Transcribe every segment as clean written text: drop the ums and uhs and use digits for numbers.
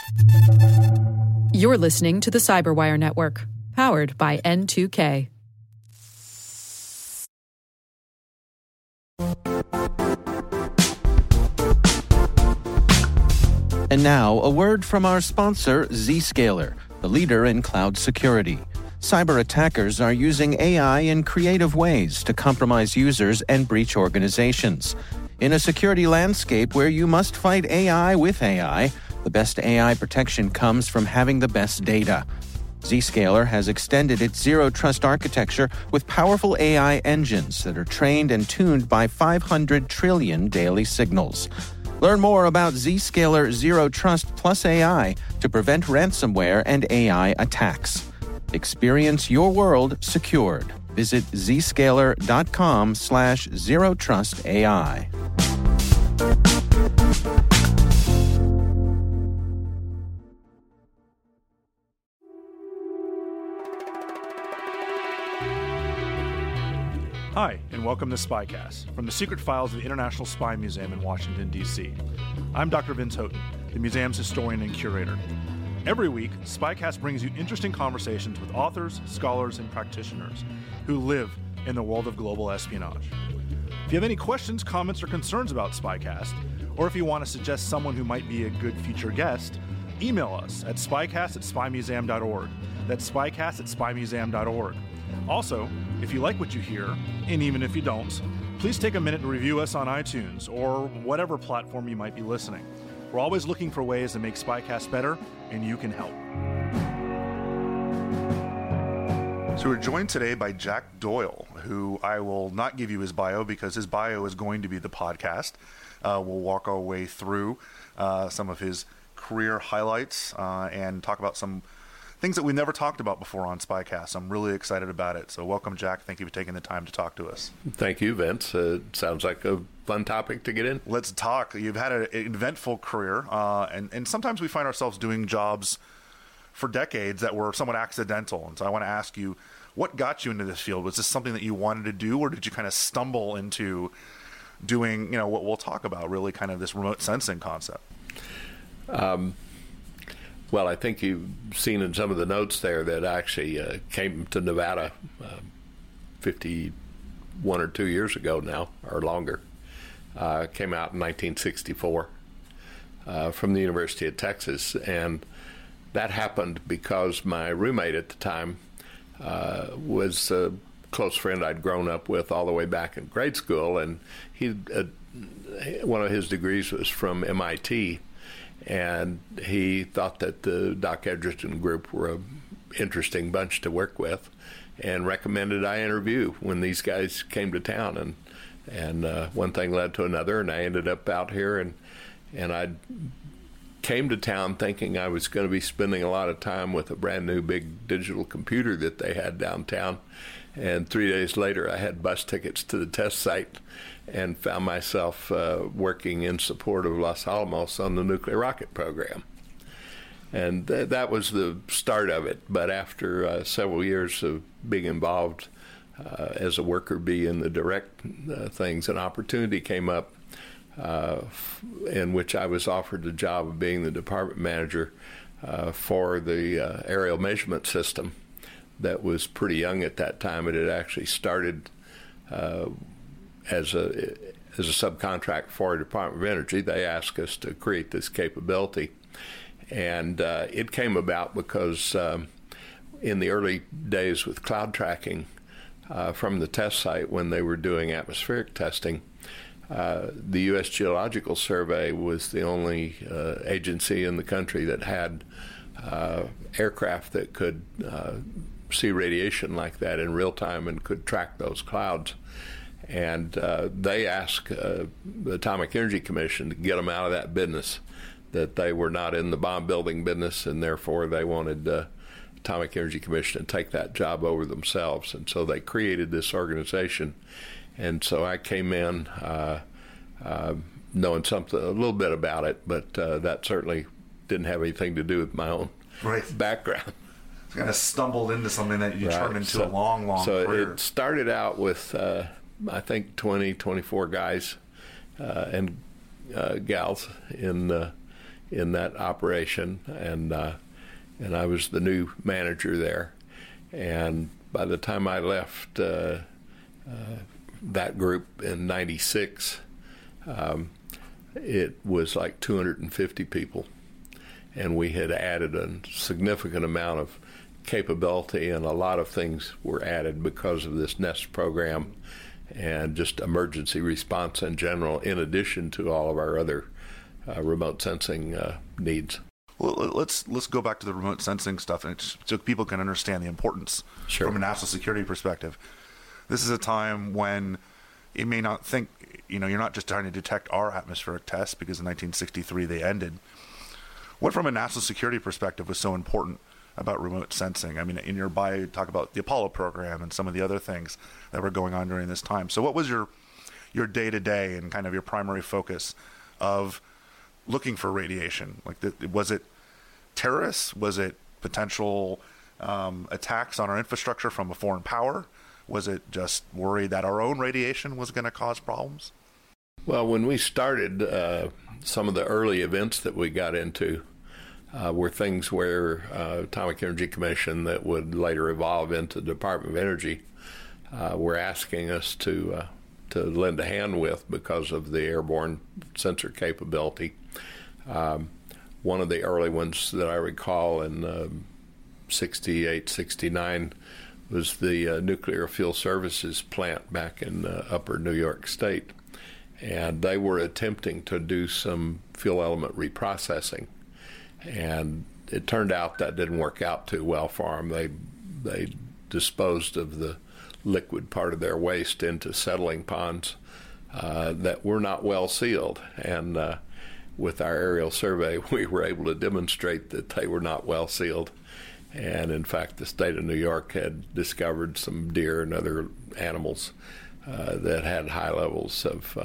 You're listening to the Cyberwire Network, powered by N2K. And now, a word from our sponsor, Zscaler, the leader in cloud security. Cyber attackers are using AI in creative ways to compromise users and breach organizations. In a security landscape where you must fight AI with AI, the best AI protection comes from having the best data. Zscaler has extended its zero-trust architecture with powerful AI engines that are trained and tuned by 500 trillion daily signals. Learn more about Zscaler Zero Trust Plus AI to prevent ransomware and AI attacks. Experience your world secured. Visit zscaler.com/zerotrustai. Hi, and welcome to Spycast, from the secret files of the International Spy Museum in Washington, D.C. I'm Dr. Vince Houghton, the museum's historian and curator. Every week, Spycast brings you interesting conversations with authors, scholars, and practitioners who live in the world of global espionage. If you have any questions, comments, or concerns about Spycast, or if you want to suggest someone who might be a good future guest, email us at spycast@spymuseum.org. That's spycast@spymuseum.org. Also, if you like what you hear, and even if you don't, please take a minute to review us on iTunes or whatever platform you might be listening. We're always looking for ways to make Spycast better, and you can help. So we're joined today by Jack Doyle, who I will not give you his bio because his bio is going to be the podcast. We'll walk our way through some of his career highlights and talk about some things that we never talked about before on Spycast. I'm really excited about it. So welcome, Jack. Thank you for taking the time to talk to us. Thank you, Vince. Sounds like a fun topic to get in. Let's talk. You've had an eventful career, and sometimes we find ourselves doing jobs for decades that were somewhat accidental. And so I want to ask you, what got you into this field? Was this something that you wanted to do, or did you kind of stumble into doing, what we'll talk about, really kind of this remote sensing concept? Well, I think you've seen in some of the notes there that I actually came to Nevada 51 or 2 years ago now, or longer. Came out in 1964 from the University of Texas, and that happened because my roommate at the time was a close friend I'd grown up with all the way back in grade school, and one of his degrees was from MIT. And he thought that the Doc Edgerton group were an interesting bunch to work with, and recommended I interview when these guys came to town. And one thing led to another, and I ended up out here. And I came to town thinking I was going to be spending a lot of time with a brand new big digital computer that they had downtown. And 3 days later, I had bus tickets to the test site and found myself working in support of Los Alamos on the nuclear rocket program. And that was the start of it. But after several years of being involved as a worker bee in the direct things, an opportunity came up in which I was offered the job of being the department manager for the aerial measurement system that was pretty young at that time. It had actually started as a subcontract for the Department of Energy. They asked us to create this capability, and it came about because in the early days with cloud tracking from the test site, when they were doing atmospheric testing, the U.S. Geological Survey was the only agency in the country that had aircraft that could see radiation like that in real time and could track those clouds. And they asked the Atomic Energy Commission to get them out of that business, that they were not in the bomb building business, and therefore they wanted the Atomic Energy Commission to take that job over themselves. And so they created this organization. And so I came in knowing a little bit about it, but that certainly didn't have anything to do with my own background. Kind of stumbled into something that you turned into a long so career. It started out with, I think, 24 guys and gals in in that operation, and I was the new manager there. And by the time I left that group in '96, it was like 250 people, and we had added a significant amount of capability, and a lot of things were added because of this NEST program and just emergency response in general, in addition to all of our other remote sensing needs. Well, let's go back to the remote sensing stuff, and so people can understand the importance from a national security perspective. This is a time when you may not think, you're not just trying to detect our atmospheric tests, because in 1963 they ended. What, from a national security perspective, was so important about remote sensing? I mean, in your bio, you talk about the Apollo program and some of the other things that were going on during this time. So what was your day-to-day and kind of your primary focus of looking for radiation? Like, was it terrorists? Was it potential attacks on our infrastructure from a foreign power? Was it just worried that our own radiation was going to cause problems? Well, when we started, some of the early events that we got into were things where Atomic Energy Commission, that would later evolve into the Department of Energy, were asking us to lend a hand with because of the airborne sensor capability. One of the early ones that I recall in 68, 69 was the Nuclear Fuel Services plant back in upper New York State. And they were attempting to do some fuel element reprocessing. And it turned out that didn't work out too well for them. They disposed of the liquid part of their waste into settling ponds that were not well sealed. And with our aerial survey, we were able to demonstrate that they were not well sealed. And in fact, the state of New York had discovered some deer and other animals that had high levels of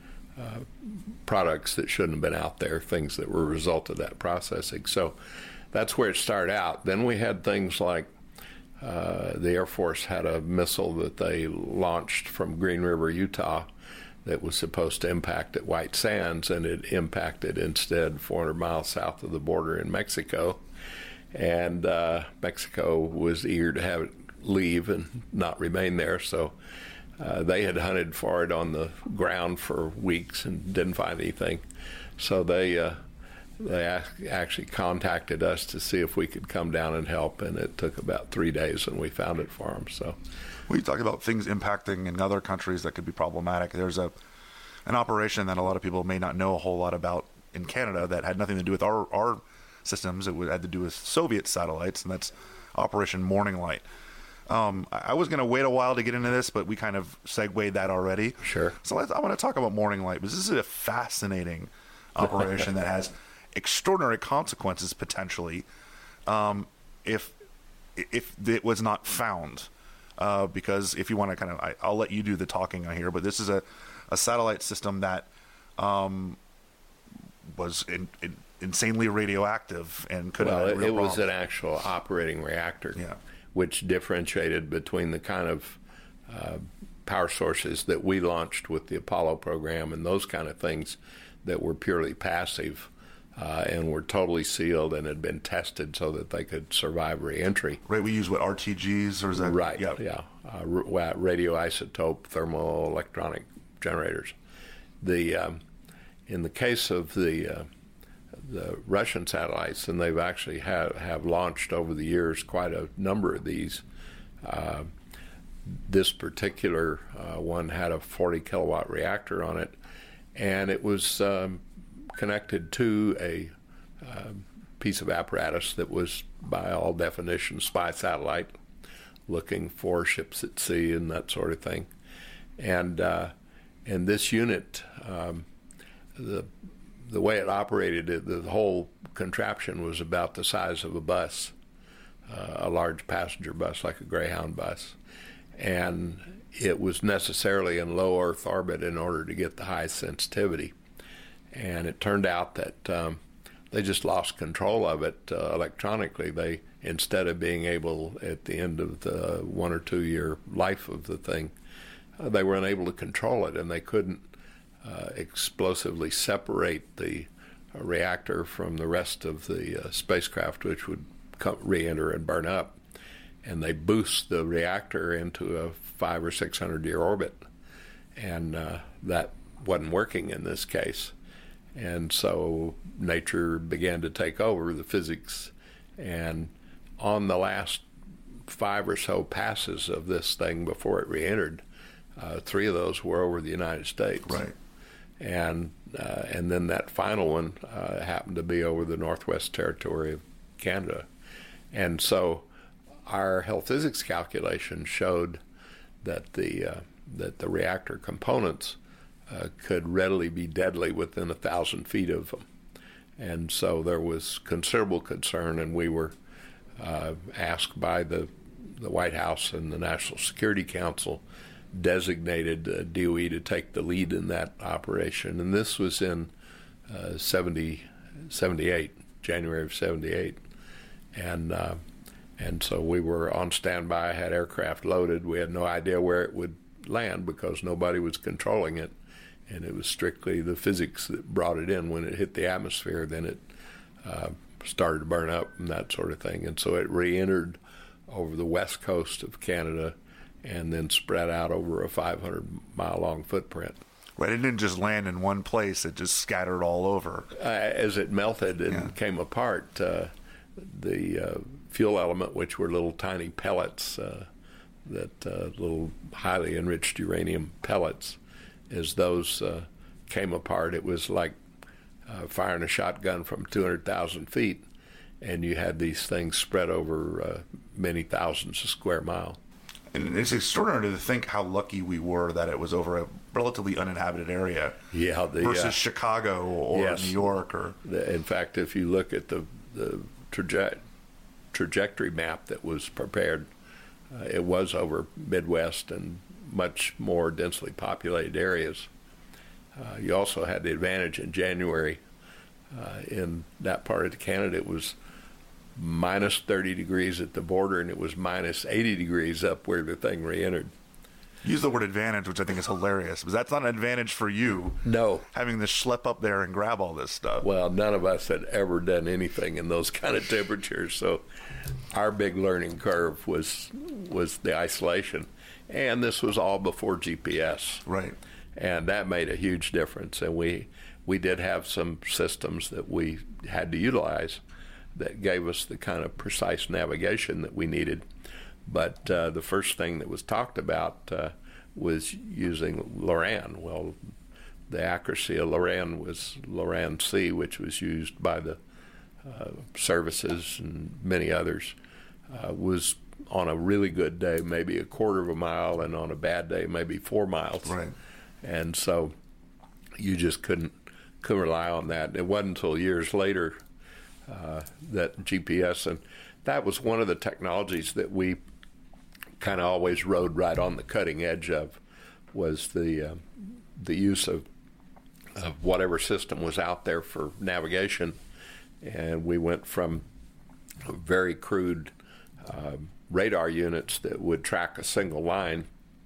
products that shouldn't have been out there, things that were a result of that processing. So that's where it started out. Then we had things like the Air Force had a missile that they launched from Green River, Utah, that was supposed to impact at White Sands, and it impacted instead 400 miles south of the border in Mexico. And Mexico was eager to have it leave and not remain there, so they had hunted for it on the ground for weeks and didn't find anything. So they actually contacted us to see if we could come down and help, and it took about 3 days, and we found it for them. So, well, you talk about things impacting in other countries that could be problematic. There's an operation that a lot of people may not know a whole lot about in Canada that had nothing to do with our systems. It had to do with Soviet satellites, and that's Operation Morning Light. I was going to wait a while to get into this, but we kind of segued that already. Sure. So I want to talk about Morning Light, because this is a fascinating operation that has extraordinary consequences potentially if it was not found. Because if you want to I'll let you do the talking on here, but this is a satellite system that was insanely radioactive and could have it was an actual operating reactor. Yeah. Which differentiated between the kind of power sources that we launched with the Apollo program and those kind of things that were purely passive and were totally sealed and had been tested so that they could survive reentry. Right, we use RTGs, or is that? Right, yeah. Radioisotope thermoelectronic generators. In the case of the Russian satellites, and they've actually have launched over the years quite a number of these. This particular one had a 40 kilowatt reactor on it, and it was connected to a piece of apparatus that was, by all definitions, spy satellite, looking for ships at sea and that sort of thing. And this unit, the way it operated, the whole contraption was about the size of a bus, a large passenger bus like a Greyhound bus. And it was necessarily in low Earth orbit in order to get the high sensitivity. And it turned out that they just lost control of it electronically. They, instead of being able, at the end of the 1 or 2 year life of the thing, they were unable to control it, and they couldn't explosively separate the reactor from the rest of the spacecraft, which would re-enter and burn up. And they boost the reactor into a 500 or 600 year orbit, and that wasn't working in this case. And so nature began to take over the physics, and on the last 5 or so passes of this thing before it re-entered, 3 of those were over the United States. Right. And then that final one happened to be over the Northwest Territory of Canada. And so our health physics calculation showed that the reactor components could readily be deadly within 1,000 feet of them. And so there was considerable concern, and we were asked by the White House and the National Security Council, designated DOE to take the lead in that operation. And this was in 78, January of 78. And so we were on standby, had aircraft loaded. We had no idea where it would land because nobody was controlling it. And it was strictly the physics that brought it in. When it hit the atmosphere, then it started to burn up and that sort of thing. And so it re-entered over the west coast of Canada and then spread out over a 500-mile-long footprint. Right, it didn't just land in one place, it just scattered all over. As it melted and came apart, the fuel element, which were little tiny pellets, little highly enriched uranium pellets, as those came apart, it was like firing a shotgun from 200,000 feet, and you had these things spread over many thousands of square miles. And it's extraordinary to think how lucky we were that it was over a relatively uninhabited area versus Chicago or New York. In fact, if you look at the trajectory map that was prepared, it was over Midwest and much more densely populated areas. You also had the advantage in January in that part of Canada. It was minus 30 degrees at the border, and it was minus 80 degrees up where the thing re-entered. Use the word advantage, which I think is hilarious, but that's not an advantage for you. No. Having to schlep up there and grab all this stuff. Well, none of us had ever done anything in those kind of temperatures, so our big learning curve was the isolation. And this was all before GPS. Right. And that made a huge difference. And we did have some systems that we had to utilize that gave us the kind of precise navigation that we needed. But the first thing that was talked about was using Loran. Well, the accuracy of Loran was Loran-C, which was used by the services and many others, was on a really good day maybe a quarter of a mile, and on a bad day maybe 4 miles. Right. And so you just couldn't rely on that. It wasn't until years later that GPS, and that was one of the technologies that we kind of always rode right on the cutting edge of, was the use of whatever system was out there for navigation. And we went from very crude radar units that would track a single line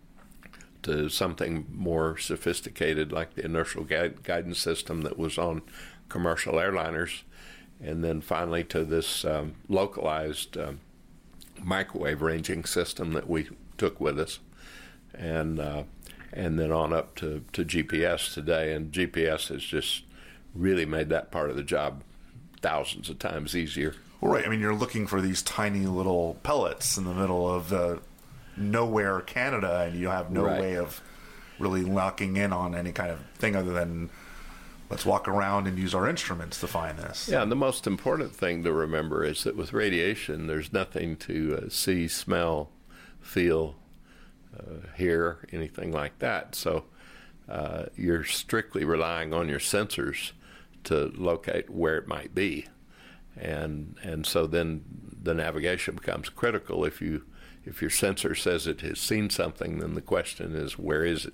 to something more sophisticated like the inertial guidance system that was on commercial airliners, and then finally to this localized microwave ranging system that we took with us, and then on up to GPS today. And GPS has just really made that part of the job thousands of times easier. Well, right. I mean, you're looking for these tiny little pellets in the middle of nowhere Canada, and you have no way of really locking in on any kind of thing other than let's walk around and use our instruments to find this. Yeah, and the most important thing to remember is that with radiation, there's nothing to see, smell, feel, hear, anything like that. So you're strictly relying on your sensors to locate where it might be. And so then the navigation becomes critical. If your sensor says it has seen something, then the question is, where is it?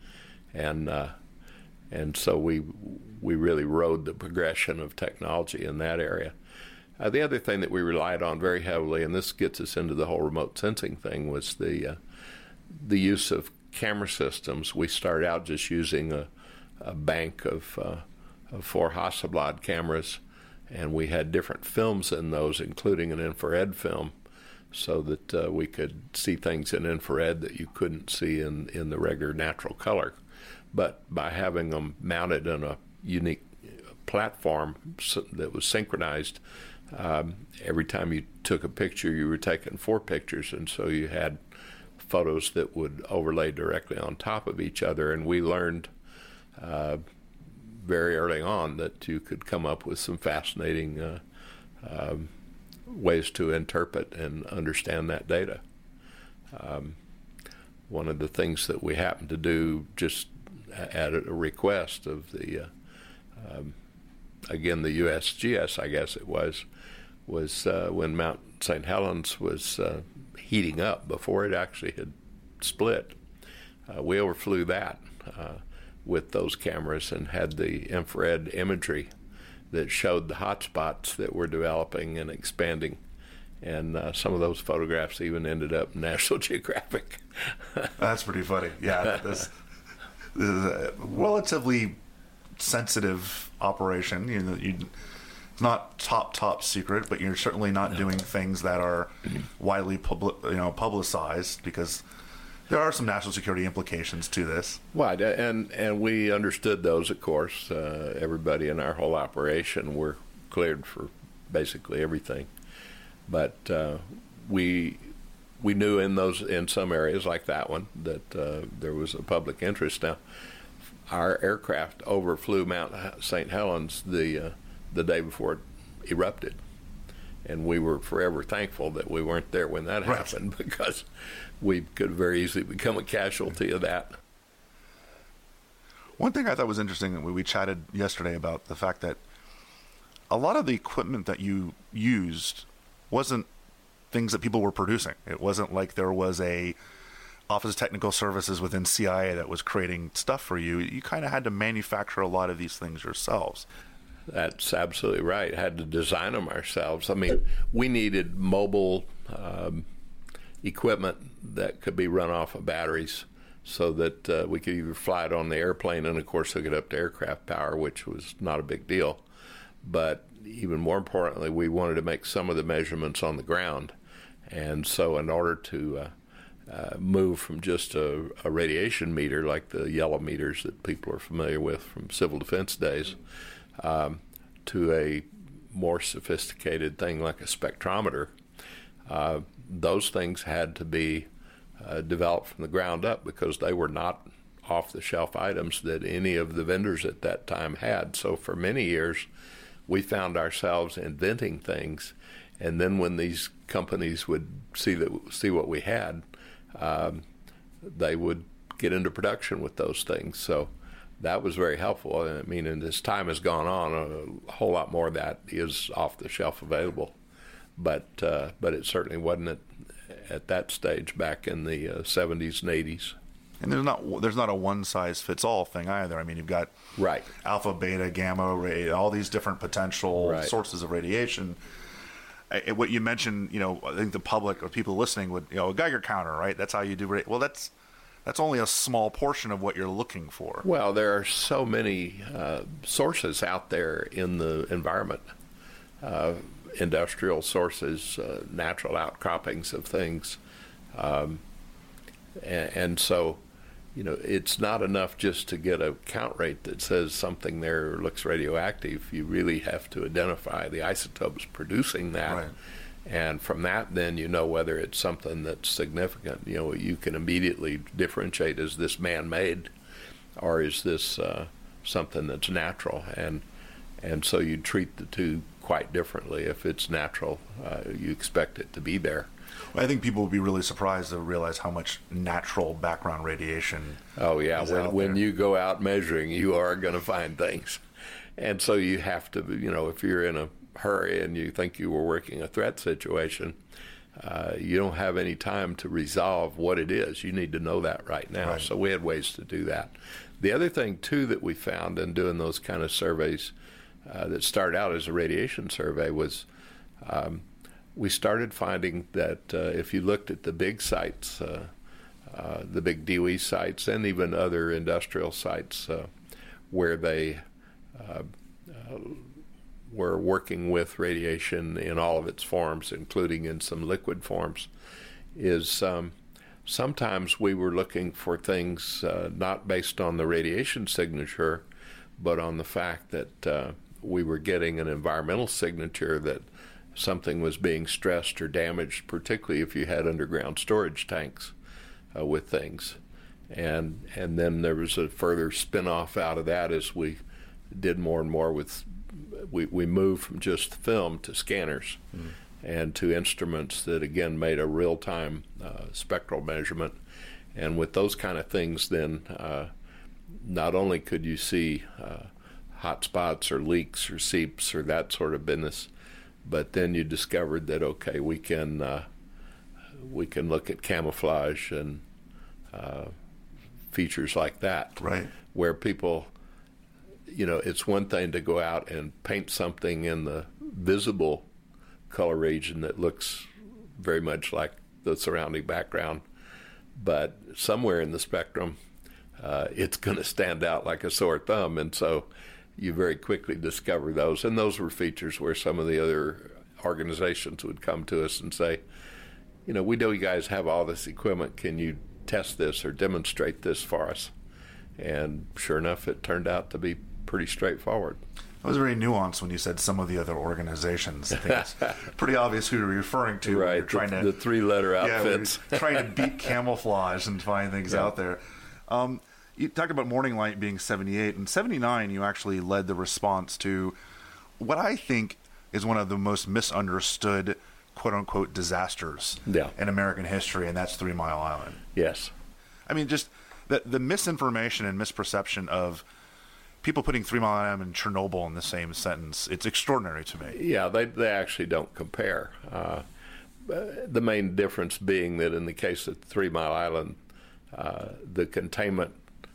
And so we really rode the progression of technology in that area. The other thing that we relied on very heavily, and this gets us into the whole remote sensing thing, was the use of camera systems. We started out just using a bank of of 4 Hasselblad cameras, and we had different films in those, including an infrared film, so that we could see things in infrared that you couldn't see in the regular natural color. But by having them mounted on a unique platform that was synchronized, every time you took a picture, you were taking 4 pictures, and so you had photos that would overlay directly on top of each other. And we learned very early on that you could come up with some fascinating ways to interpret and understand that data. One of the things that we happened to do, just at a request of the again, the USGS, I guess it was when Mount St. Helens was heating up before it actually had split. We overflew that with those cameras and had the infrared imagery that showed the hot spots that were developing and expanding. And some of those photographs even ended up in National Geographic. That's pretty funny. Yeah, this is a relatively sensitive operation. It's not top secret, but you're certainly not doing things that are widely publicized, because there are some national security implications to this. Right, and we understood those, of course. Everybody in our whole operation were cleared for basically everything. But we knew in some areas like that one that there was a public interest. Now, our aircraft overflew Mount St. Helens the day before it erupted, and we were forever thankful that we weren't there when that happened, because we could very easily become a casualty of that. One thing I thought was interesting, we chatted yesterday about the fact that a lot of the equipment that you used wasn't things that people were producing. It wasn't like there was a Office of Technical Services within CIA that was creating stuff for you. You kind of had to manufacture a lot of these things yourselves. That's absolutely right. Had to design them ourselves. I mean, we needed mobile equipment that could be run off of batteries, so that we could either fly it on the airplane and, of course, hook it up to aircraft power, which was not a big deal. But even more importantly, we wanted to make some of the measurements on the ground. And so in order to move from just a radiation meter, like the yellow meters that people are familiar with from civil defense days, to a more sophisticated thing like a spectrometer, those things had to be developed from the ground up, because they were not off-the-shelf items that any of the vendors at that time had. So for many years, we found ourselves inventing things, and then when these companies would see what we had, they would get into production with those things. So that was very helpful. I mean, and as time has gone on, a whole lot more of that is off the shelf available. But it certainly wasn't at that stage back in the 70s and 80s. And there's not a one-size-fits-all thing either. I mean, you've got alpha, beta, gamma, all these different potential sources of radiation. What you mentioned, I think the public or people listening would, a Geiger counter, right? That's how you do Well, that's only a small portion of what you're looking for. Well, there are so many sources out there in the environment, industrial sources, natural outcroppings of things, and so, it's not enough just to get a count rate that says something there looks radioactive. You really have to identify the isotopes producing that. Right. And from that, then whether it's something that's significant. You can immediately differentiate, is this man-made, or is this something that's natural? And so you treat the two quite differently. If it's natural, you expect it to be there. I think people would be really surprised to realize how much natural background radiation. Oh yeah, when you go out measuring, you are going to find things, and so you have to, if you're in a hurry and you think you were working a threat situation, you don't have any time to resolve what it is. You need to know that right now. Right. So we had ways to do that. The other thing too that we found in doing those kind of surveys that started out as a radiation survey was. We started finding that if you looked at the big sites, the big DOE sites, and even other industrial sites where they were working with radiation in all of its forms, including in some liquid forms, is sometimes we were looking for things not based on the radiation signature, but on the fact that we were getting an environmental signature that something was being stressed or damaged, particularly if you had underground storage tanks with things. And then there was a further spin-off out of that as we did more and more with, we moved from just film to scanners and to instruments that, again, made a real-time spectral measurement. And with those kind of things, then not only could you see hot spots or leaks or seeps or that sort of business, but then you discovered that, okay, we can look at camouflage and features like that, right? Where people, it's one thing to go out and paint something in the visible color region that looks very much like the surrounding background, but somewhere in the spectrum, it's going to stand out like a sore thumb, and so you very quickly discover those. And those were features where some of the other organizations would come to us and say, we know you guys have all this equipment. Can you test this or demonstrate this for us? And sure enough, it turned out to be pretty straightforward. It was very nuanced when you said some of the other organizations. I think it's pretty obvious who you're referring to. Right, when you're trying the three-letter outfits. Yeah, trying to beat camouflage and find things out there. You talked about Morning Light being 78. In 79, you actually led the response to what I think is one of the most misunderstood, quote-unquote, disasters in American history, and that's 3 Mile Island. Yes. I mean, just the misinformation and misperception of people putting 3 Mile Island and Chernobyl in the same sentence, it's extraordinary to me. Yeah, they actually don't compare. The main difference being that in the case of 3 Mile Island, the containment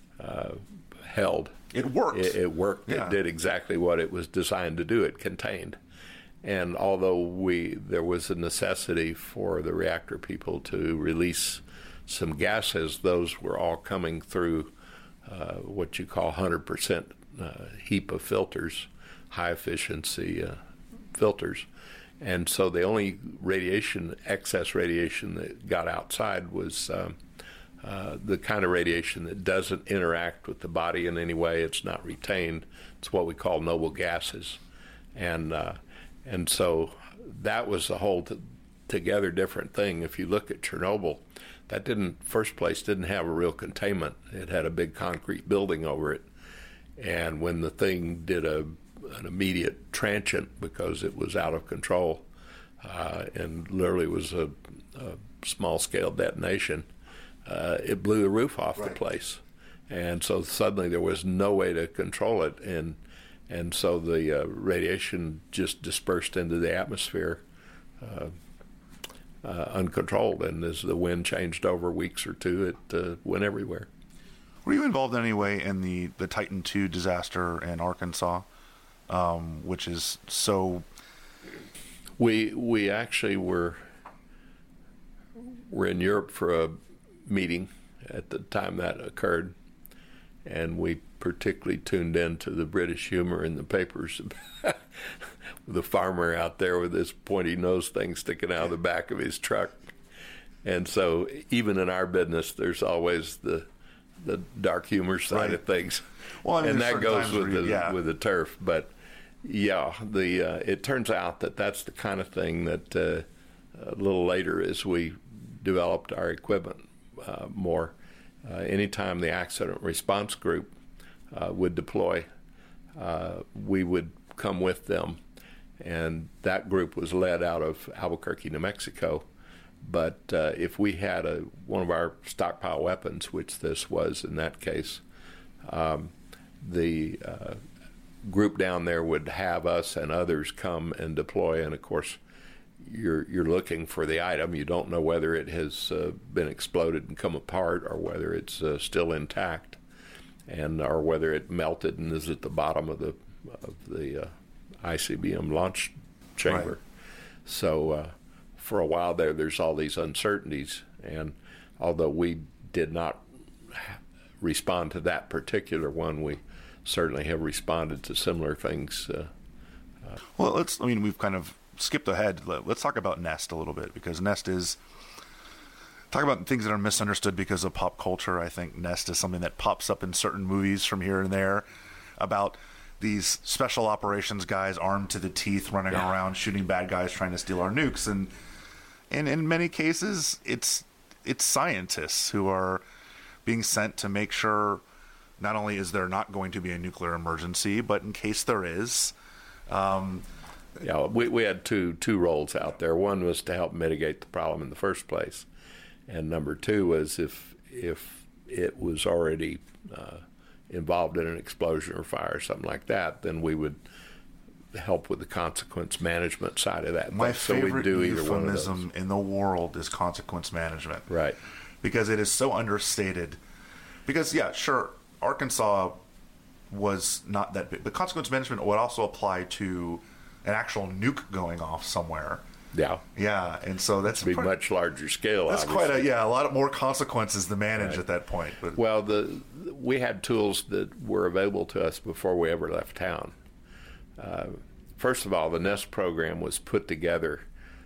held. It worked. It worked. Yeah. It did exactly what it was designed to do. It contained. And although there was a necessity for the reactor people to release some gases, those were all coming through what you call 100% HEPA filters, high efficiency filters. And so the only excess radiation that got outside was the kind of radiation that doesn't interact with the body in any way. It's not retained. It's what we call noble gases. And so that was a whole together different thing. If you look at Chernobyl, that didn't have a real containment. It had a big concrete building over it. And when the thing did an immediate transient because it was out of control and literally was a small-scale detonation, it blew the roof off the place. And so suddenly there was no way to control it. And so the radiation just dispersed into the atmosphere uncontrolled. And as the wind changed over weeks or two, it went everywhere. Were you involved in any way in the Titan II disaster in Arkansas, which is so... We actually were in Europe for a meeting at the time that occurred, and we particularly tuned in to the British humor in the papers. The farmer out there with this pointy nose thing sticking out of the back of his truck. And so even in our business, there's always the dark humor side of things. Well, I mean, and that goes with the turf. But yeah, it turns out that that's the kind of thing that a little later as we developed our equipment more, anytime the accident response group would deploy, we would come with them. And that group was led out of Albuquerque, New Mexico. But if we had one of our stockpile weapons, which this was in that case, the group down there would have us and others come and deploy. And of course, you're looking for the item. You don't know whether it has been exploded and come apart, or whether it's still intact, or whether it melted and is at the bottom of the ICBM launch chamber. Right. So for a while there's all these uncertainties, and although we did not respond to that particular one, we certainly have responded to similar things. Well, we've kind of skipped ahead. Let's talk about Nest a little bit, because Nest is, talk about things that are misunderstood because of pop culture. I think Nest is something that pops up in certain movies from here and there about these special operations guys armed to the teeth running around shooting bad guys trying to steal our nukes. And in many cases, it's scientists who are being sent to make sure not only is there not going to be a nuclear emergency, but in case there is. We had two roles out there. One was to help mitigate the problem in the first place, and number two was if it was already involved in an explosion or fire or something like that, then we would help with the consequence management side of that. My favorite euphemism in the world is consequence management. Right. Because it is so understated. Because, sure, Arkansas was not that big. But consequence management would also apply to an actual nuke going off somewhere. Yeah. Yeah, and so that's be much larger scale. That's obviously. quite a lot more consequences to manage at that point. But, well, we had tools that were available to us before we ever left town. First of all, the NEST program was put together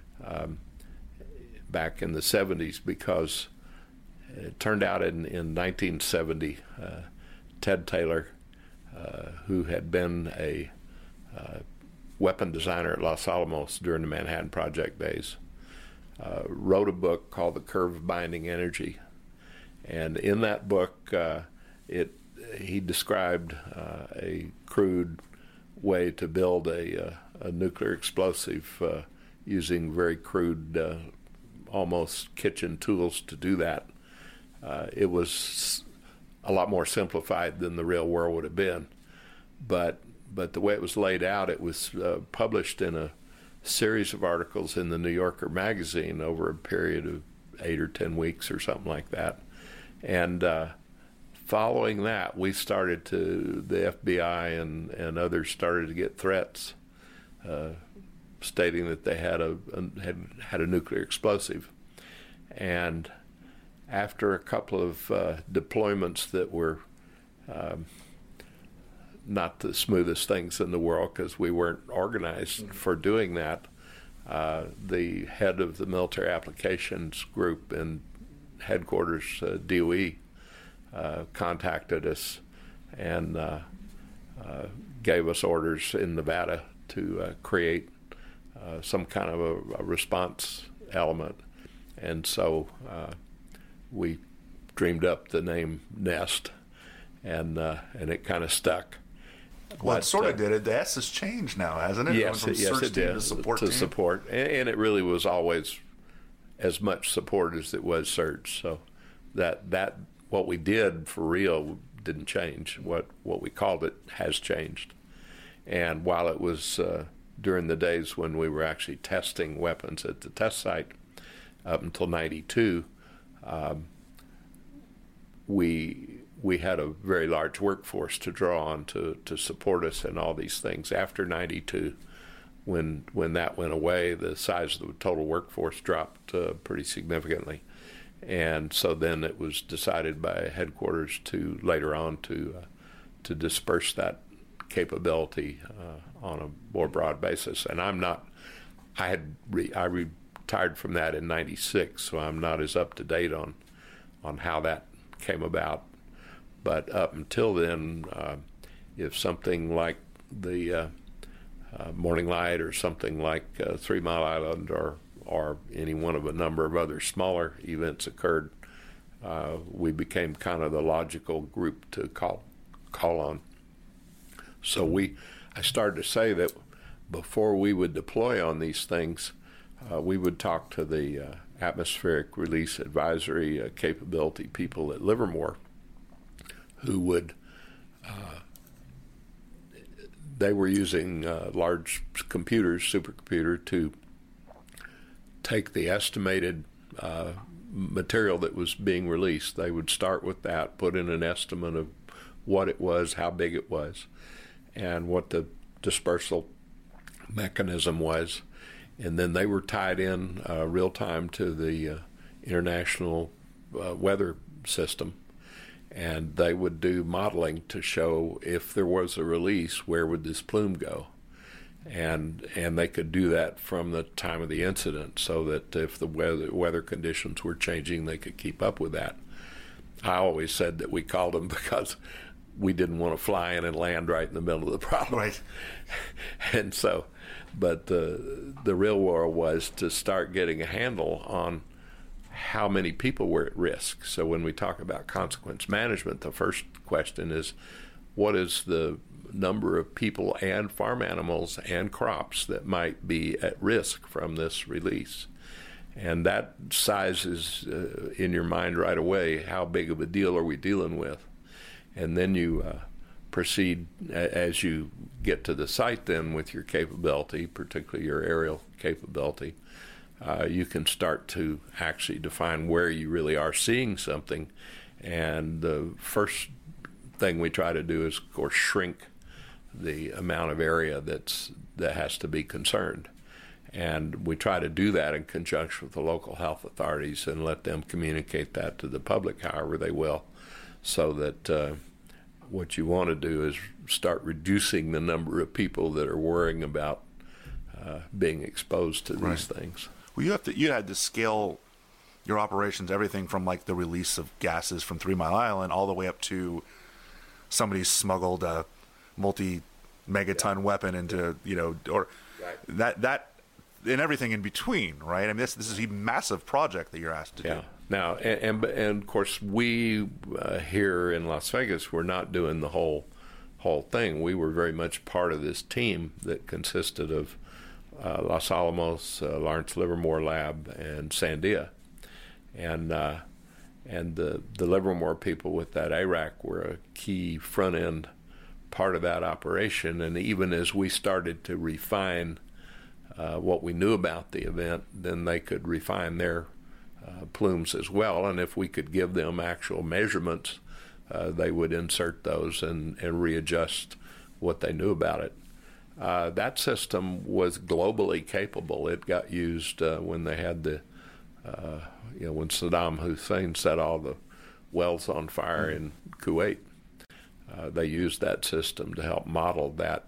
back in the 70s because it turned out in 1970, Ted Taylor, who had been a weapon designer at Los Alamos during the Manhattan Project days, wrote a book called The Curve of Binding Energy. And in that book, he described a crude way to build a nuclear explosive using very crude, almost kitchen tools to do that. It was a lot more simplified than the real world would have been. But the way it was laid out, it was published in a series of articles in the New Yorker magazine over a period of 8 or 10 weeks or something like that. And following that, the FBI and others started to get threats stating that they had a nuclear explosive. And after a couple of deployments that were not the smoothest things in the world because we weren't organized for doing that, the head of the military applications group in headquarters, DOE, contacted us and gave us orders in Nevada to create some kind of a response element. And so we dreamed up the name NEST, and it kind of stuck. Well, it sort of did. The S has changed now, hasn't it? Yes, it did. To support. And it really was always as much support as it was search. So that what we did for real didn't change. What we called it has changed. And while it was during the days when we were actually testing weapons at the test site up until 92, we had a very large workforce to draw on to support us in all these things. After 92, when that went away, the size of the total workforce dropped pretty significantly. And so then it was decided by headquarters to later on to disperse that capability on a more broad basis. And I retired from that in 96, so I'm not as up to date on how that came about. But up until then, if something like the Morning Light or something like 3 Mile Island or any one of a number of other smaller events occurred, we became kind of the logical group to call on. So I started to say that before we would deploy on these things, we would talk to the atmospheric release advisory capability people at Livermore, who would, they were using large computers, supercomputer, to take the estimated material that was being released. They would start with that, put in an estimate of what it was, how big it was, and what the dispersal mechanism was. And then they were tied in real time to the international weather system. and they would do modeling to show if there was a release, where would this plume go? And they could do that from the time of the incident, so that if the weather conditions were changing, they could keep up with that. I always said that we called them because we didn't want to fly in and land right in the middle of the problem. Right. And so, but the real war was to start getting a handle on how many people were at risk. So when we talk about consequence management, the first question is, what is the number of people and farm animals and crops that might be at risk from this release? And that sizes in your mind right away, how big of a deal are we dealing with? And then you proceed as you get to the site then with your capability, particularly your aerial capability. You can start to actually define where you really are seeing something. And the first thing we try to do is, of course, shrink the amount of area that has to be concerned. And we try to do that in conjunction with the local health authorities and let them communicate that to the public however they will, so that what you want to do is start reducing the number of people that are worrying about being exposed to these things. Well, you had to scale your operations, everything from like the release of gases from 3 Mile Island all the way up to somebody smuggled a multi-megaton weapon into, or that and everything in between, right? I mean, this is a massive project that you're asked to do. Now, and of course, we here in Las Vegas, we're not doing the whole thing. We were very much part of this team that consisted of Los Alamos, Lawrence Livermore Lab, and Sandia, and the Livermore people with that ARAC were a key front end part of that operation. And even as we started to refine what we knew about the event, then they could refine their plumes as well. And if we could give them actual measurements, they would insert those and readjust what they knew about it. That system was globally capable. It got used when they had when Saddam Hussein set all the wells on fire in Kuwait. They used that system to help model that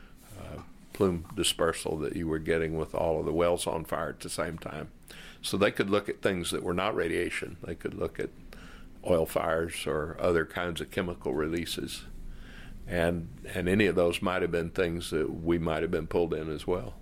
plume dispersal that you were getting with all of the wells on fire at the same time. So they could look at things that were not radiation. They could look at oil fires or other kinds of chemical releases. And any of those might have been things that we might have been pulled in as well.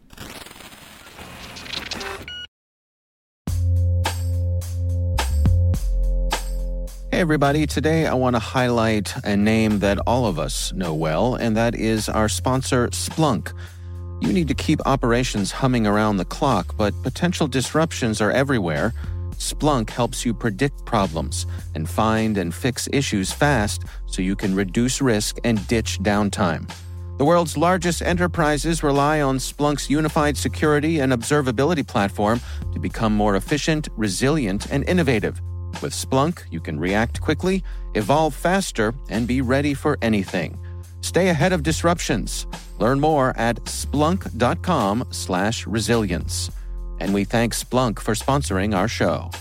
Hey everybody, today I want to highlight a name that all of us know well, and that is our sponsor, Splunk. You need to keep operations humming around the clock, but potential disruptions are everywhere. Splunk helps you predict problems and find and fix issues fast so you can reduce risk and ditch downtime. The world's largest enterprises rely on Splunk's unified security and observability platform to become more efficient, resilient, and innovative. With Splunk, you can react quickly, evolve faster, and be ready for anything. Stay ahead of disruptions. Learn more at splunk.com/resilience. And we thank Splunk for sponsoring our show.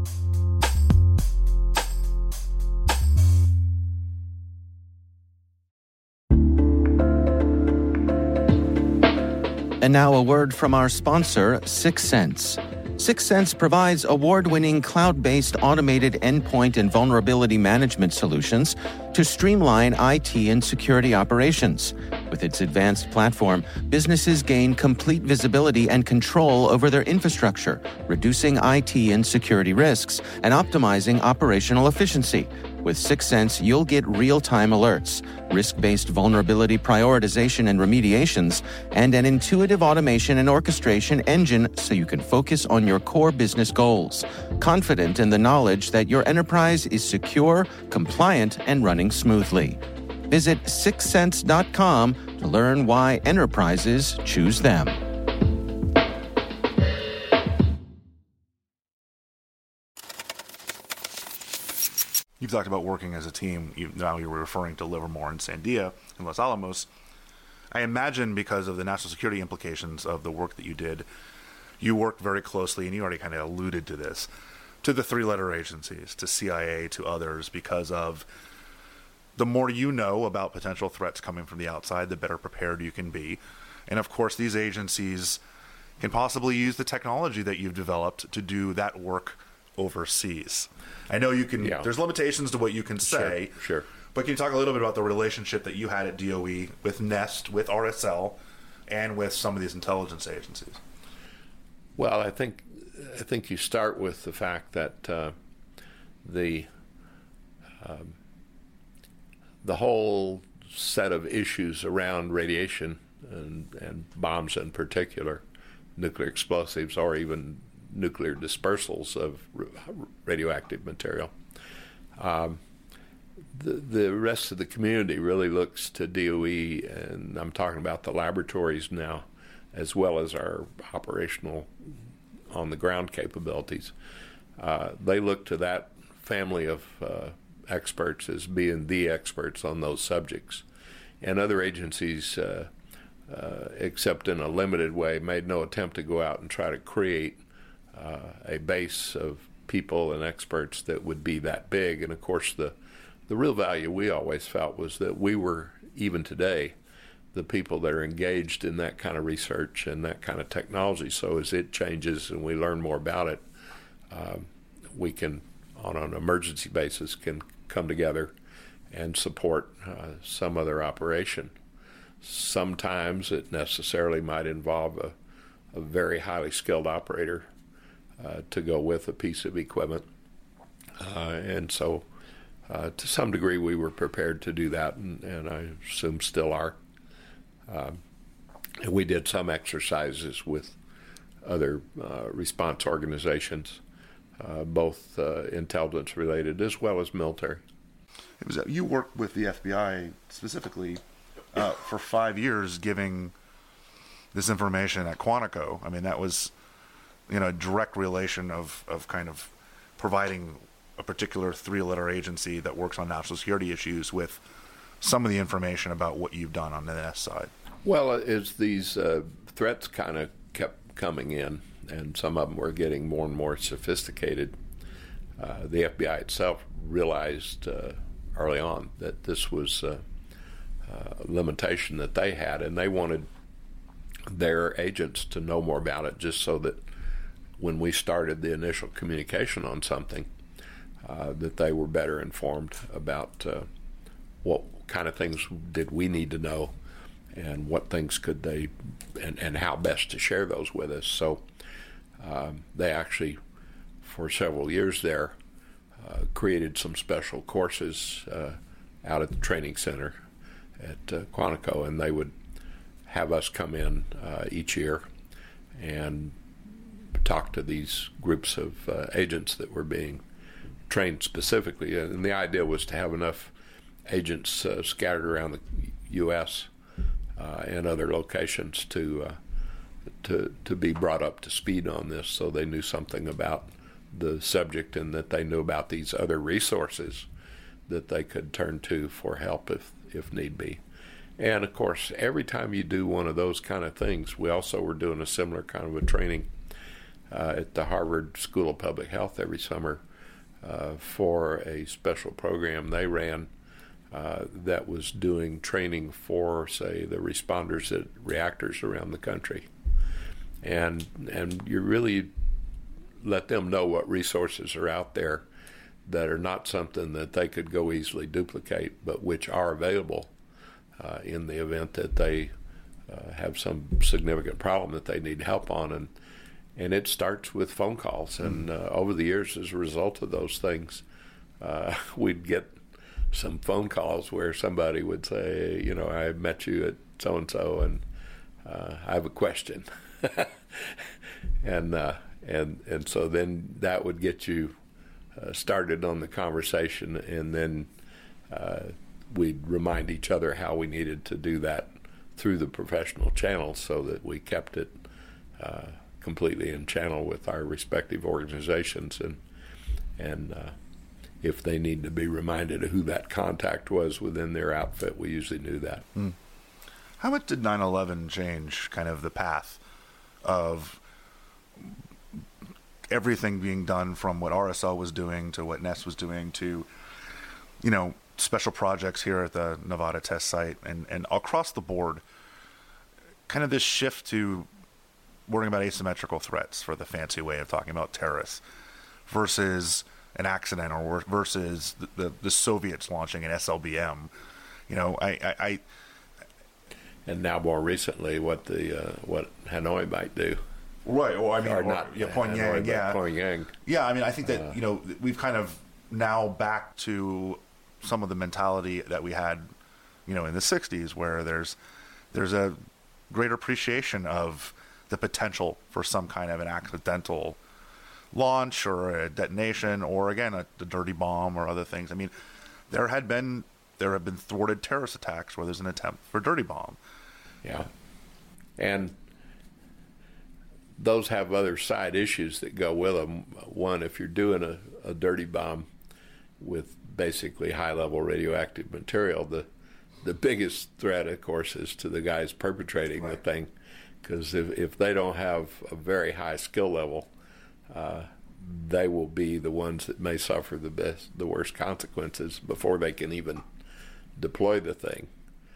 And now a word from our sponsor, 6sense. 6sense provides award-winning cloud-based automated endpoint and vulnerability management solutions to streamline IT and security operations. With its advanced platform, businesses gain complete visibility and control over their infrastructure, reducing IT and security risks and optimizing operational efficiency. With 6sense, you'll get real-time alerts, risk-based vulnerability prioritization and remediations, and an intuitive automation and orchestration engine so you can focus on your core business goals, confident in the knowledge that your enterprise is secure, compliant, and running smoothly. Visit 6sense.com to learn why enterprises choose them. You've talked about working as a team. Now you were referring to Livermore and Sandia and Los Alamos. I imagine because of the national security implications of the work that you did, you worked very closely, and you already kind of alluded to this, to the three-letter agencies, to CIA, to others, because of the more you know about potential threats coming from the outside, the better prepared you can be. And of course, these agencies can possibly use the technology that you've developed to do that work overseas. I know you can, there's limitations to what you can say. Sure. But can you talk a little bit about the relationship that you had at DOE with NEST, with RSL, and with some of these intelligence agencies? Well, I think you start with the fact that the whole set of issues around radiation and bombs in particular, nuclear explosives, or even nuclear dispersals of radioactive material. The rest of the community really looks to DOE, and I'm talking about the laboratories now, as well as our operational on-the-ground capabilities. They look to that family of experts as being the experts on those subjects. And other agencies, except in a limited way, made no attempt to go out and try to create a base of people and experts that would be that big. And of course, the real value we always felt was that we were, even today, the people that are engaged in that kind of research and that kind of technology. So as it changes and we learn more about it, we can, on an emergency basis, can come together and support some other operation. Sometimes it necessarily might involve a very highly skilled operator to go with a piece of equipment. And so to some degree we were prepared to do that, and I assume still are. And we did some exercises with other response organizations, both intelligence related as well as military. You worked with the FBI specifically for 5 years giving this information at Quantico. I mean, that was, a direct relation of kind of providing a particular three-letter agency that works on national security issues with some of the information about what you've done on the NEST side. Well, as these threats kind of kept coming in, and some of them were getting more and more sophisticated, the FBI itself realized early on that this was a limitation that they had, and they wanted their agents to know more about it, just so that when we started the initial communication on something, that they were better informed about what kind of things did we need to know, and what things could they, and how best to share those with us. So they actually, for several years there, created some special courses out at the training center at Quantico, and they would have us come in each year and talk to these groups of agents that were being trained specifically. And the idea was to have enough agents scattered around the U.S. And other locations to be brought up to speed on this, so they knew something about the subject, and that they knew about these other resources that they could turn to for help if need be. And of course, every time you do one of those kind of things, we also were doing a similar kind of a training at the Harvard School of Public Health every summer for a special program they ran that was doing training for, say, the responders at reactors around the country. And you really let them know what resources are out there that are not something that they could go easily duplicate, but which are available in the event that they have some significant problem that they need help on. And it starts with phone calls. And over the years, as a result of those things, we'd get some phone calls where somebody would say, I met you at so-and-so, and I have a question. and so then that would get you started on the conversation, and then we'd remind each other how we needed to do that through the professional channels, so that we kept it completely in channel with our respective organizations, and if they need to be reminded of who that contact was within their outfit, we usually knew that. How much did 9/11 change kind of the path of everything being done from what RSL was doing to what NEST was doing to, special projects here at the Nevada test site and across the board, kind of this shift to worrying about asymmetrical threats, for the fancy way of talking about terrorists, versus an accident, or versus the Soviets launching an SLBM. And now more recently, what Hanoi might do. Right. Well, Pyongyang. Yeah. Pyongyang. Yeah. I think that we've kind of now back to some of the mentality that we had, in the '60s, where there's a greater appreciation of the potential for some kind of an accidental launch or a detonation, or again a dirty bomb or other things. There have been thwarted terrorist attacks where there's an attempt for a dirty bomb. Yeah, and those have other side issues that go with them. One, if you're doing a dirty bomb with basically high-level radioactive material, the biggest threat, of course, is to the guys perpetrating the thing, because if they don't have a very high skill level, they will be the ones that may suffer the worst consequences before they can even deploy the thing.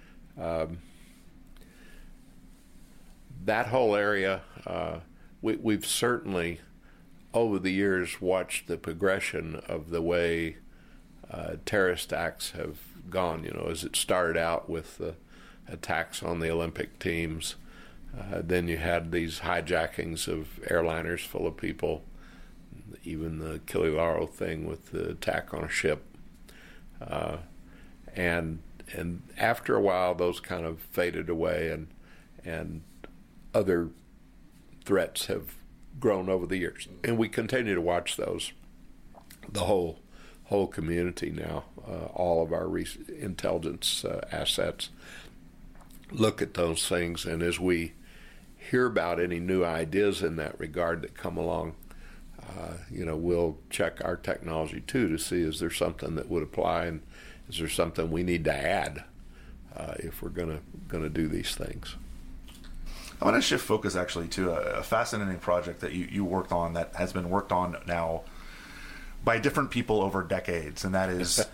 That whole area, we've certainly over the years watched the progression of the way terrorist acts have gone. As it started out with the attacks on the Olympic teams, then you had these hijackings of airliners full of people, even the Kililaro thing with the attack on a ship, and after a while those kind of faded away, and other threats have grown over the years, and we continue to watch those. The whole community now, all of our intelligence assets look at those things, and as we hear about any new ideas in that regard that come along, we'll check our technology too to see, is there something that would apply, and is there something we need to add if we're going to do these things. I want to shift focus actually to a fascinating project that you worked on, that has been worked on now by different people over decades, and that is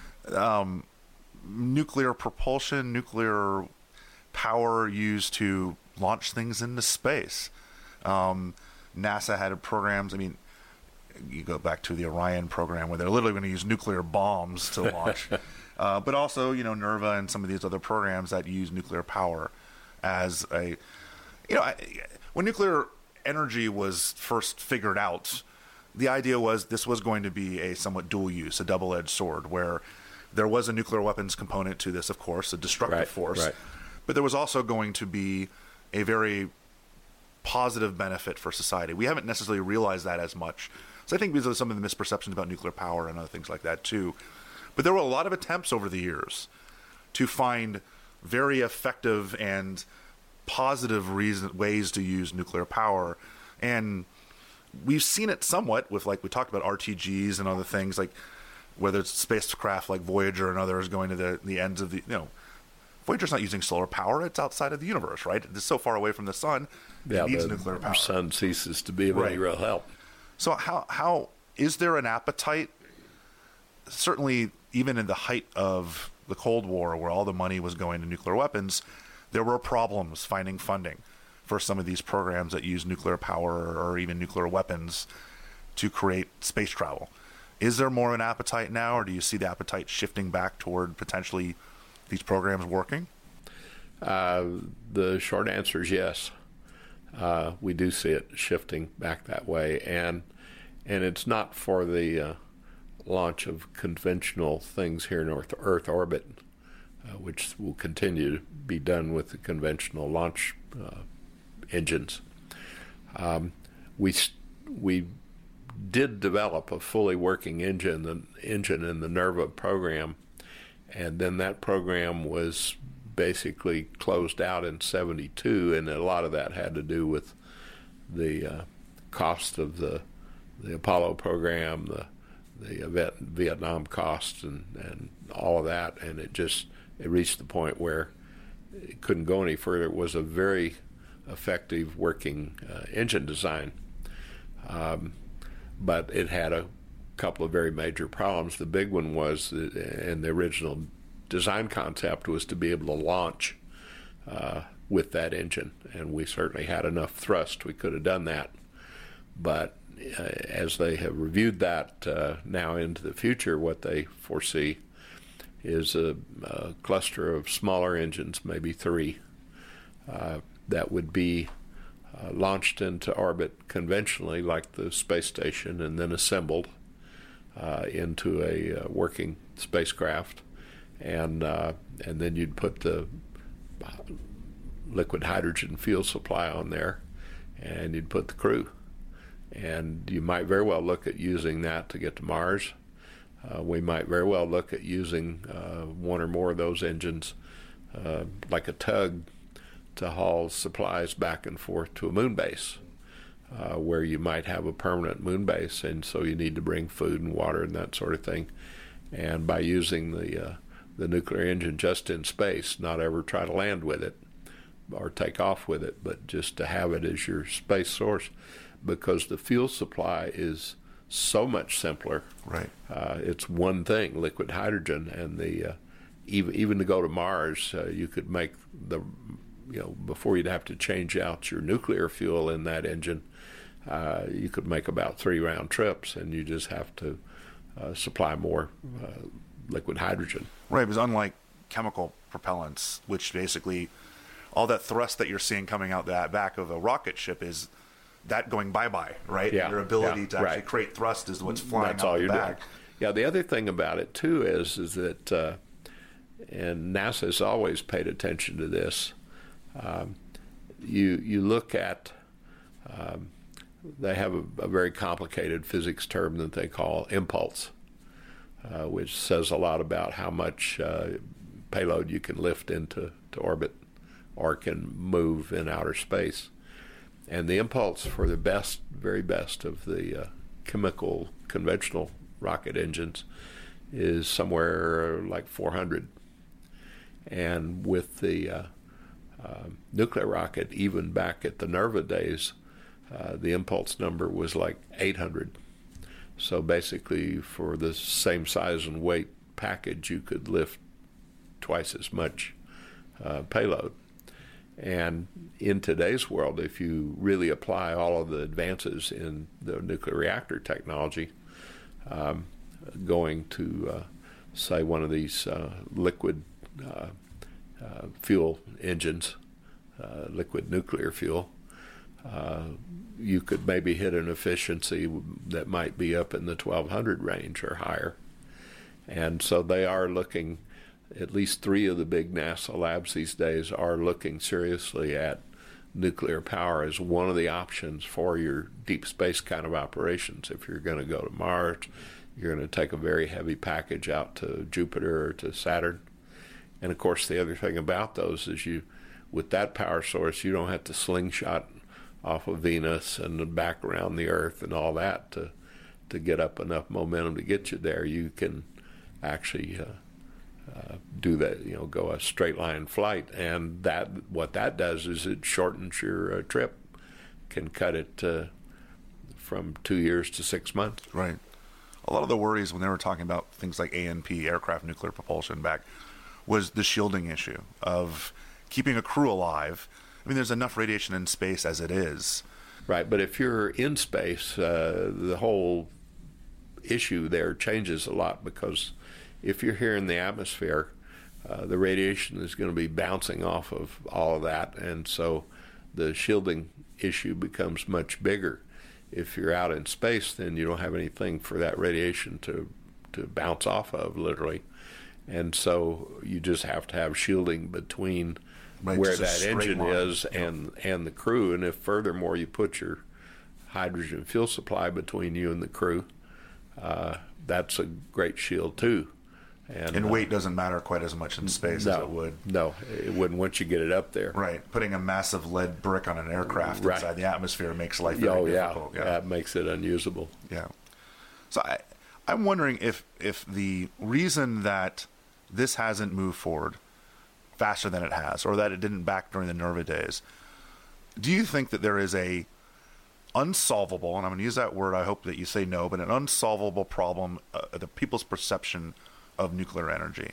nuclear propulsion, nuclear power used to launch things into space. NASA had programs. You go back to the Orion program, where they're literally going to use nuclear bombs to launch. But also, NERVA and some of these other programs that use nuclear power as a... when nuclear energy was first figured out, the idea was this was going to be a somewhat dual use, a double-edged sword, where there was a nuclear weapons component to this, of course, a destructive force. Right. But there was also going to be a very positive benefit for society. We haven't necessarily realized that as much. So I think these are some of the misperceptions about nuclear power and other things like that too. But there were a lot of attempts over the years to find very effective and positive ways to use nuclear power. And we've seen it somewhat with, like we talked about, RTGs and other things, like whether it's spacecraft like Voyager and others going to the ends of the, Voyager's not using solar power. It's outside of the universe, right? It's so far away from the sun. It needs nuclear power. The sun ceases to be of any real help. So how is there an appetite? Certainly, even in the height of the Cold War, where all the money was going to nuclear weapons, there were problems finding funding for some of these programs that use nuclear power or even nuclear weapons to create space travel. Is there more of an appetite now, or do you see the appetite shifting back toward potentially these programs working? The short answer is yes. We do see it shifting back that way, and it's not for the launch of conventional things here in Earth orbit, which will continue to be done with the conventional launch engines. We did develop a fully working engine in the NERVA program, and then that program was basically closed out in '72, and a lot of that had to do with the cost of the Apollo program, the Vietnam costs, and all of that, and it reached the point where it couldn't go any further. It was a very effective working engine design. but it had a couple of very major problems. The big one was, and the original design concept was to be able to launch with that engine, and we certainly had enough thrust. We could have done that, but as they have reviewed that now into the future, what they foresee is a cluster of smaller engines, maybe 3, that would be launched into orbit conventionally, like the space station, and then assembled into a working spacecraft, and then you'd put the liquid hydrogen fuel supply on there, and you'd put the crew. And you might very well look at using that to get to Mars. We might very well look at using one or more of those engines like a tug to haul supplies back and forth to a moon base, where you might have a permanent moon base, and so you need to bring food and water and that sort of thing. And by using the nuclear engine just in space, not ever try to land with it or take off with it, but just to have it as your space source, because the fuel supply is so much simpler. Right. It's one thing, liquid hydrogen, and the even to go to Mars, you could make before you'd have to change out your nuclear fuel in that engine, you could make about 3 round trips, and you just have to supply more liquid hydrogen. Right, because unlike chemical propellants, which basically all that thrust that you're seeing coming out that back of a rocket ship is that going bye-bye, right? Yeah, your ability to actually right. create thrust is what's flying That's out all the you're back. doing. Yeah, the other thing about it, too, is that, and NASA's always paid attention to this, you look at, they have a very complicated physics term that they call impulse, which says a lot about how much payload you can lift into orbit or can move in outer space. And the impulse for the very best of the chemical conventional rocket engines is somewhere like 400. And with the nuclear rocket, even back at the NERVA days, the impulse number was like 800. So basically, for the same size and weight package, you could lift twice as much payload. And in today's world, if you really apply all of the advances in the nuclear reactor technology, going to, say, one of these liquid fuel engines, liquid nuclear fuel, you could maybe hit an efficiency that might be up in the 1200 range or higher. And so they are looking, at least 3 of the big NASA labs these days are looking seriously at nuclear power as one of the options for your deep space kind of operations. If you're going to go to Mars, you're going to take a very heavy package out to Jupiter or to Saturn. And of course, the other thing about those is with that power source, you don't have to slingshot off of Venus and back around the Earth and all that to get up enough momentum to get you there. You can actually do that, go a straight line flight, and what that does is it shortens your trip, can cut it from 2 years to 6 months. Right. A lot of the worries when they were talking about things like ANP, aircraft nuclear propulsion, back, was the shielding issue of keeping a crew alive. I mean, there's enough radiation in space as it is. Right, but if you're in space, the whole issue there changes a lot, because if you're here in the atmosphere, the radiation is going to be bouncing off of all of that, and so the shielding issue becomes much bigger. If you're out in space, then you don't have anything for that radiation to bounce off of, literally. And so you just have to have shielding between where that engine is and the crew. And if furthermore you put your hydrogen fuel supply between you and the crew, that's a great shield too. And weight doesn't matter quite as much in space as it would. No, it wouldn't once you get it up there. Right. Putting a massive lead brick on an aircraft inside the atmosphere makes life very difficult. Yeah, that makes it unusable. Yeah. So I'm wondering if the reason that this hasn't moved forward faster than it has, or that it didn't back during the NERVA days, do you think that there is a unsolvable, and I'm going to use that word, I hope that you say no, but an unsolvable problem, the people's perception of nuclear energy?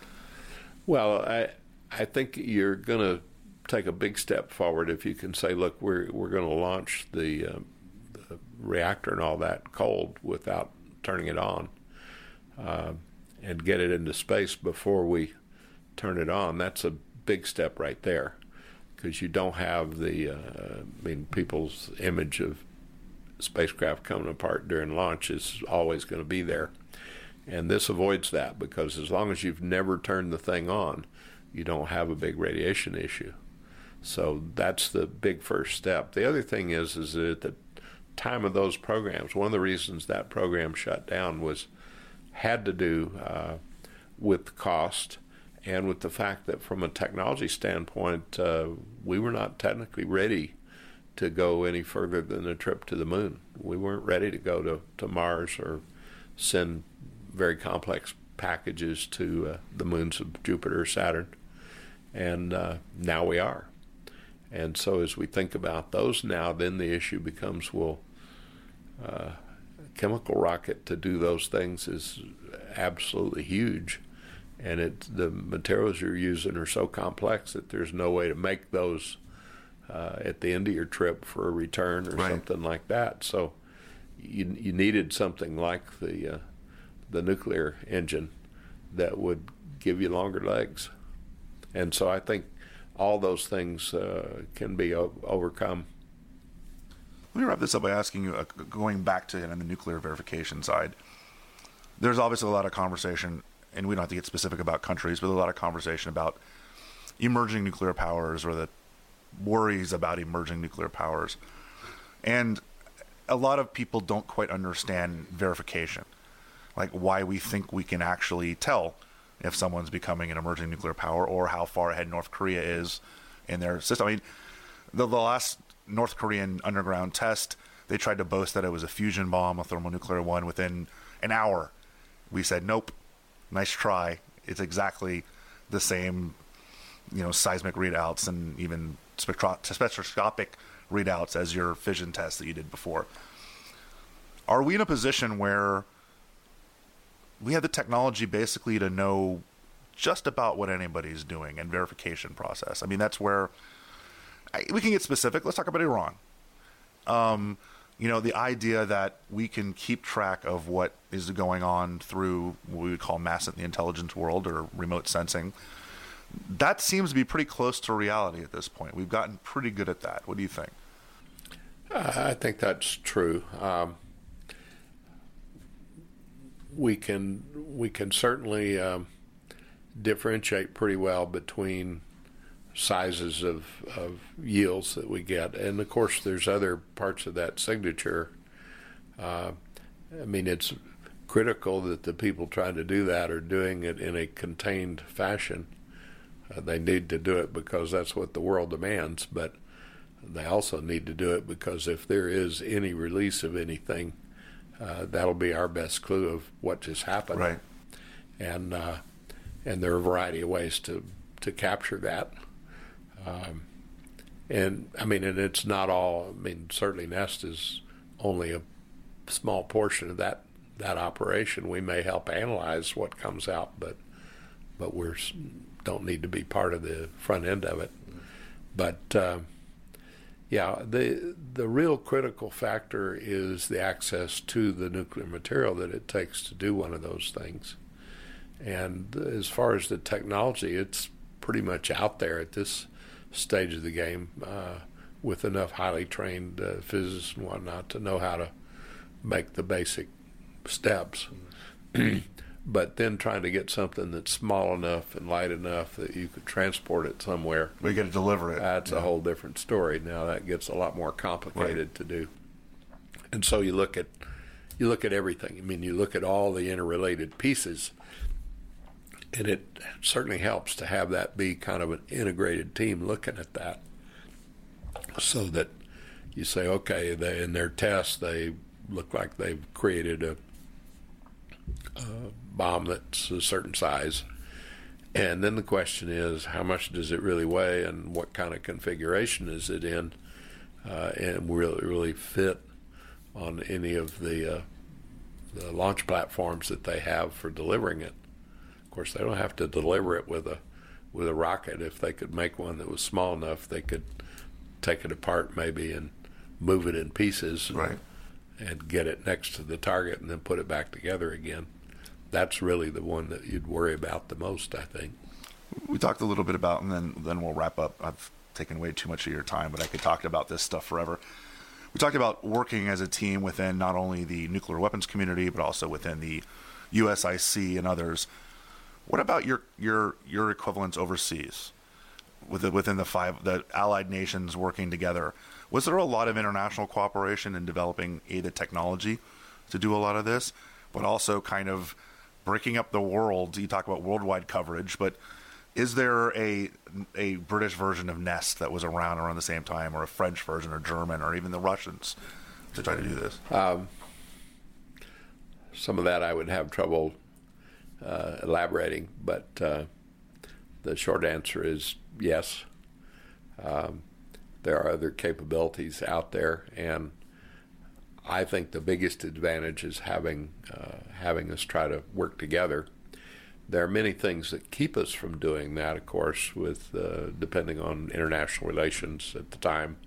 Well, I think you're going to take a big step forward if you can say, look, we're going to launch the reactor and all that cold without turning it on, and get it into space before we turn it on. That's a big step right there, because you don't have people's image of spacecraft coming apart during launch is always going to be there. And this avoids that, because as long as you've never turned the thing on, you don't have a big radiation issue. So that's the big first step. The other thing is that at the time of those programs, one of the reasons that program shut down had to do with cost and with the fact that from a technology standpoint, we were not technically ready to go any further than a trip to the moon. We weren't ready to go to Mars or send very complex packages to the moons of Jupiter or Saturn. And now we are. And so as we think about those now, then the issue becomes, a chemical rocket to do those things is absolutely huge. And the materials you're using are so complex that there's no way to make those at the end of your trip for a return or something like that. So you needed something like the nuclear engine that would give you longer legs. And so I think all those things can be overcome. Let me wrap this up by asking you, going back to the nuclear verification side, there's obviously a lot of conversation, and we don't have to get specific about countries, but a lot of conversation about emerging nuclear powers or the worries about emerging nuclear powers. And a lot of people don't quite understand verification, like why we think we can actually tell if someone's becoming an emerging nuclear power or how far ahead North Korea is in their system. I mean, the last North Korean underground test, they tried to boast that it was a fusion bomb, a thermonuclear one, within an hour. We said, nope, nice try. It's exactly the same, seismic readouts and even spectroscopic readouts as your fission test that you did before. Are we in a position where we have the technology basically to know just about what anybody's doing and verification process? I mean, that's where we can get specific. Let's talk about Iran. The idea that we can keep track of what is going on through what we would call mass in the intelligence world or remote sensing, that seems to be pretty close to reality at this point. We've gotten pretty good at that. What do you think? I think that's true. We can certainly differentiate pretty well between sizes of yields that we get, and of course there's other parts of that signature. It's critical that the people trying to do that are doing it in a contained fashion. They need to do it because that's what the world demands, but they also need to do it because if there is any release of anything, that'll be our best clue of what just happened. Right. And there are a variety of ways to capture that. And it's not all. Certainly NEST is only a small portion of that operation. We may help analyze what comes out, but we don't need to be part of the front end of it. But the real critical factor is the access to the nuclear material that it takes to do one of those things. And as far as the technology, it's pretty much out there at this stage of the game with enough highly trained physicists and whatnot to know how to make the basic steps. But then trying to get something that's small enough and light enough that you could transport it somewhere. We got to deliver it. That's a whole different story. Now that gets a lot more complicated to do. And so you look at everything. You look at all the interrelated pieces, and it certainly helps to have that be kind of an integrated team looking at that, so that you say, okay, in their tests they look like they've created a bomb that's a certain size, and then the question is, how much does it really weigh and what kind of configuration is it in? and really fit on any of the launch platforms that they have for delivering it. Of course, they don't have to deliver it with a rocket. If they could make one that was small enough, they could take it apart maybe and move it in pieces, right, and get it next to the target and then put it back together again. That's really the one that you'd worry about the most, I think. We talked a little bit about, and then we'll wrap up. I've taken way too much of your time, but I could talk about this stuff forever. We talked about working as a team within not only the nuclear weapons community, but also within the USIC and others. What about your equivalents overseas, within the allied nations working together? Was there a lot of international cooperation in developing the technology to do a lot of this, but also kind of breaking up the world? You talk about worldwide coverage, but is there a British version of Nest that was around the same time, or a French version, or German, or even the Russians to try to do this? Some of that I would have trouble elaborating, but the short answer is yes. There are other capabilities out there, and I think the biggest advantage is having us try to work together. There are many things that keep us from doing that, of course, with depending on international relations at the time.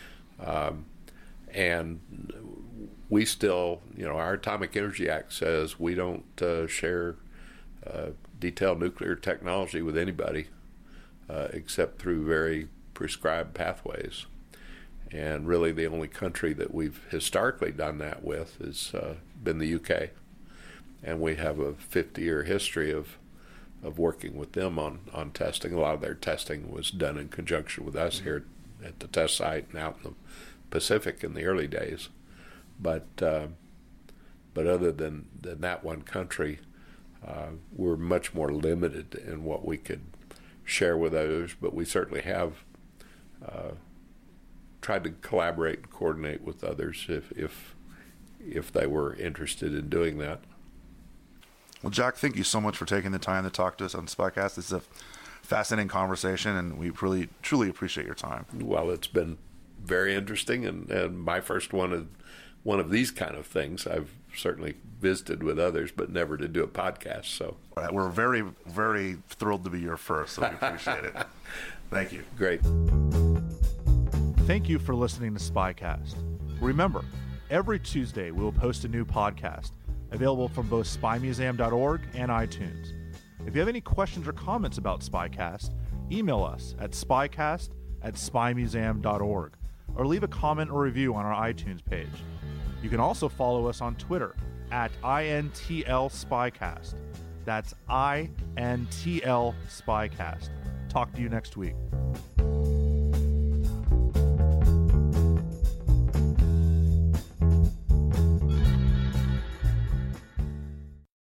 And we still, our Atomic Energy Act says we don't share detailed nuclear technology with anybody except through very prescribed pathways. And really the only country that we've historically done that with has been the UK. And we have a 50-year history of working with them on testing. A lot of their testing was done in conjunction with us here at the test site and out in the Pacific in the early days. But other than that one country, we're much more limited in what we could share with others. But we certainly have tried to collaborate and coordinate with others if they were interested in doing that. Well, Jack, thank you so much for taking the time to talk to us on SPYcast. This is a fascinating conversation, and we really, truly appreciate your time. Well, it's been very interesting, and my first one of these kind of things. I've certainly visited with others, but never to do a podcast. So we're very, very thrilled to be your first, so we appreciate it. Thank you. Great. Thank you for listening to SPYcast. Remember, every Tuesday we will post a new podcast, available from both spymuseum.org and iTunes. If you have any questions or comments about SPYcast, email us at spycast@spymuseum.org or leave a comment or review on our iTunes page. You can also follow us on Twitter at INTL SPYcast. That's INTL SPYcast. Talk to you next week.